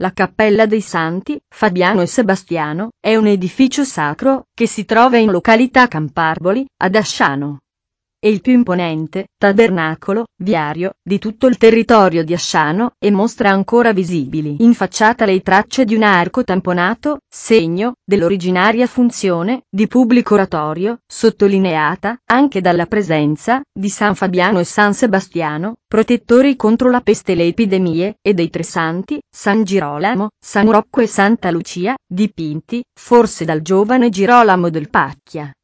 La Cappella dei Santi, Fabiano e Sebastiano, è un edificio sacro, che si trova in località Camparboli, ad Asciano. È il più imponente tabernacolo viario di tutto il territorio di Asciano e mostra ancora visibili in facciata le tracce di un arco tamponato, segno dell'originaria funzione di pubblico oratorio, sottolineata anche dalla presenza di San Fabiano e San Sebastiano, protettori contro la peste e le epidemie, e dei tre santi, San Girolamo, San Rocco e Santa Lucia, dipinti, forse dal giovane Girolamo del Pacchia.